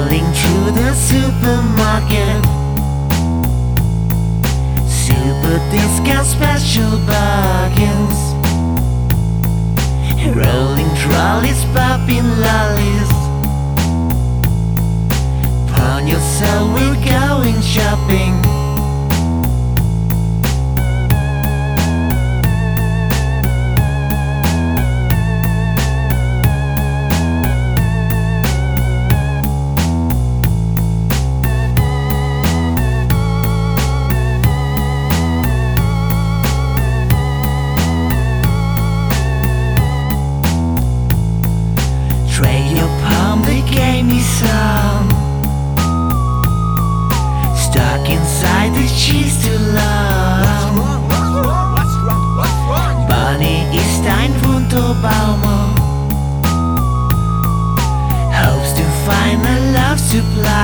Rolling through the supermarket, super discount special bargains, rolling trolleys, popping lollies. Pawn yourself, we're going shopping. Trade your palm, they gave me some. Stuck inside the cheese too long. Bonnie ist ein Wunderbaumer, hopes to find a love supply.